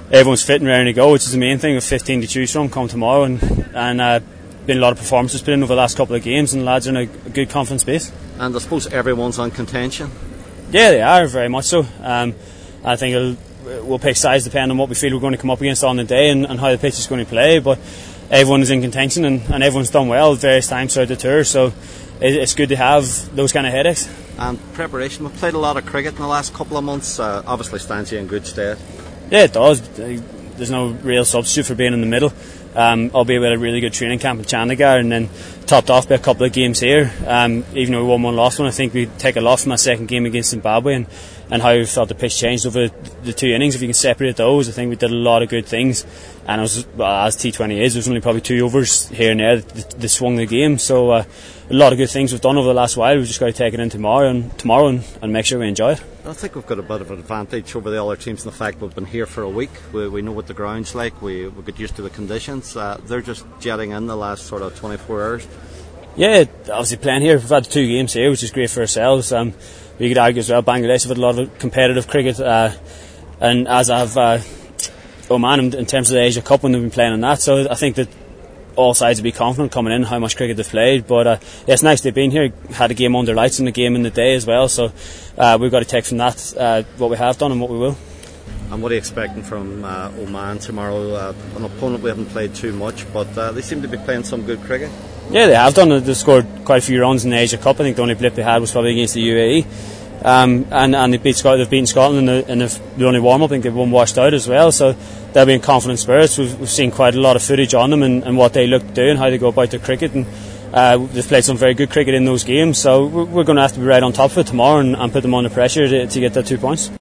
everyone's fit and ready to go, which is the main thing. With 15 to choose from come tomorrow, and been a lot of performances put in over the last couple of games, and the lads are in a good confidence base. And I suppose everyone's on contention. Yeah, they are very much so. I think we'll pick sides depending on what we feel we're going to come up against on the day and how the pitch is going to play, but everyone is in contention and everyone's done well at various times throughout the tour, so it's good to have those kind of headaches. And preparation, we've played a lot of cricket in the last couple of months, obviously stands you in good stead. Yeah, it does. There's no real substitute for being in the middle, albeit we had a really good training camp in Chandigarh and then topped off by a couple of games here. Even though we won one, lost one, I think we take a loss from that second game against Zimbabwe, and how we felt the pitch changed over the two innings. If you can separate those, I think we did a lot of good things, and it was, as T20 is, there was only probably 2 overs here and there that swung the game, so a lot of good things we've done over the last while. We've just got to take it in tomorrow and make sure we enjoy it. I think we've got a bit of an advantage over the other teams in the fact we've been here for a week. We know what the ground's like, we get used to the conditions. They're just jetting in the last sort of 24 hours. Yeah, obviously playing here, we've had 2 games here, which is great for ourselves. We could argue as well, Bangladesh have had a lot of competitive cricket, and as have Oman in terms of the Asia Cup when they've been playing in that, so I think that all sides will be confident coming in how much cricket they've played, but yeah, it's nice they've been here, had a game under lights and a game in the day as well, so we've got to take from that what we have done and what we will. And what are you expecting from Oman tomorrow? An opponent we haven't played too much, but they seem to be playing some good cricket. Yeah, they have done. They've scored quite a few runs in the Asia Cup. I think the only blip they had was probably against the UAE. And they've beaten Scotland in the only warm-up. I think they've won washed out as well, so they'll be in confident spirits. We've seen quite a lot of footage on them and what they look to do and how they go about their cricket, and they've played some very good cricket in those games, so we're going to have to be right on top of it tomorrow and put them under pressure to get that 2 points.